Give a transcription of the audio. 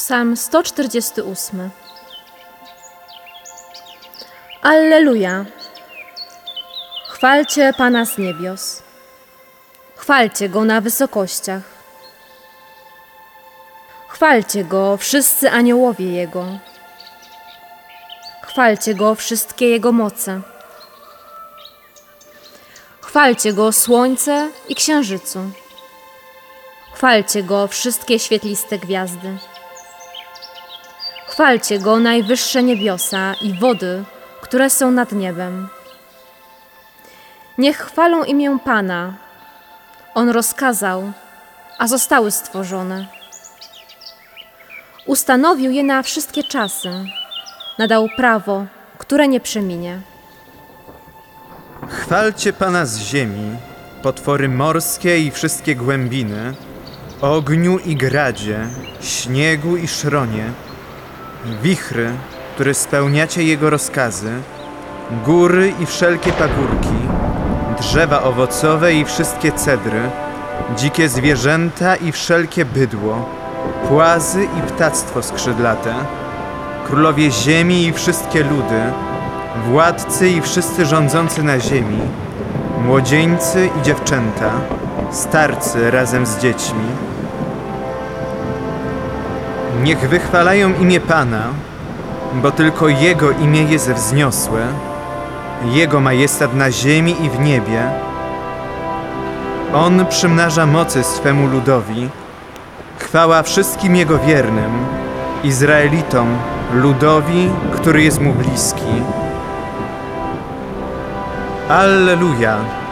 Psalm 148. Alleluja! Chwalcie Pana z niebios. Chwalcie Go na wysokościach. Chwalcie Go wszyscy aniołowie Jego. Chwalcie Go wszystkie Jego moce. Chwalcie Go słońce i księżycu. Chwalcie Go wszystkie świetliste gwiazdy. Chwalcie Go najwyższe niebiosa i wody, które są nad niebem. Niech chwalą imię Pana. On rozkazał, a zostały stworzone. Ustanowił je na wszystkie czasy. Nadał prawo, które nie przeminie. Chwalcie Pana z ziemi, potwory morskie i wszystkie głębiny, ogniu i gradzie, śniegu i szronie, wichry, które spełniacie Jego rozkazy, góry i wszelkie pagórki, drzewa owocowe i wszystkie cedry, dzikie zwierzęta i wszelkie bydło, płazy i ptactwo skrzydlate, królowie ziemi i wszystkie ludy, władcy i wszyscy rządzący na ziemi, młodzieńcy i dziewczęta, starcy razem z dziećmi. Niech wychwalają imię Pana, bo tylko Jego imię jest wzniosłe, Jego majestat na ziemi i w niebie. On przymnaża mocy swemu ludowi, chwała wszystkim Jego wiernym, Izraelitom, ludowi, który jest Mu bliski. Alleluja!